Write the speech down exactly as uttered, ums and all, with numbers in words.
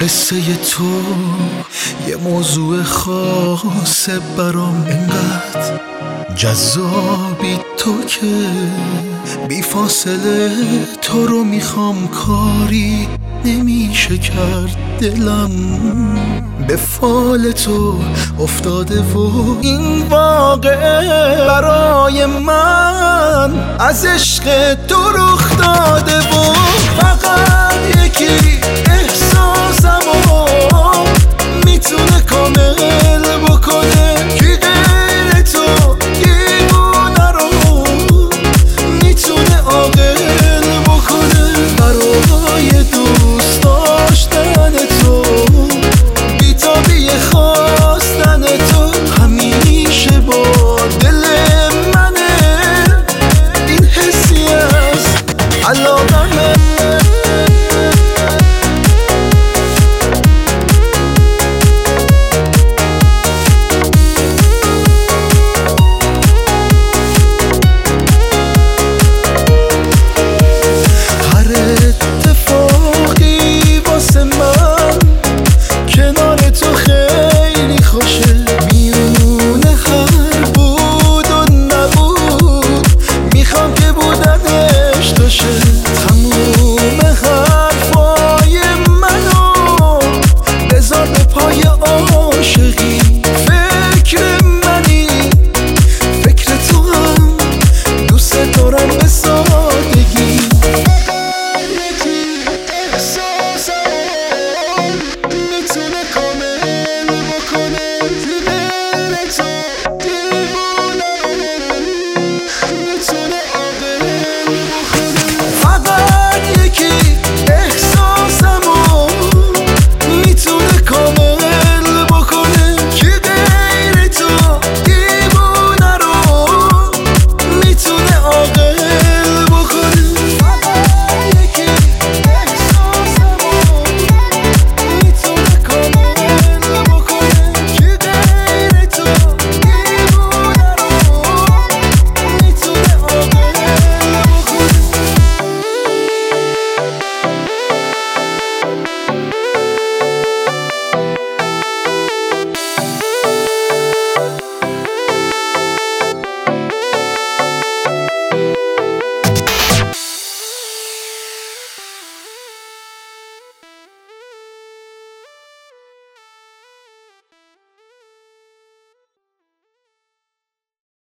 قصه تو یه موضوع خاصه برام، انقدر جذابی تو که بی فاصله تو رو میخوام، کاری نمیشه کرد، دلم به فال تو افتاده و این واقعه برای من از عشق تو رخ داده و فقط یکی احساسمو میتونه کامل بکنه، کی غیر تو دیوونه رو میتونه عاقل بکنه. برای دوست داشتن تو بی‌تابی خواستن تو همیشه با دل منه، این حسی از علاقمه. بود و نبود میخوام که بود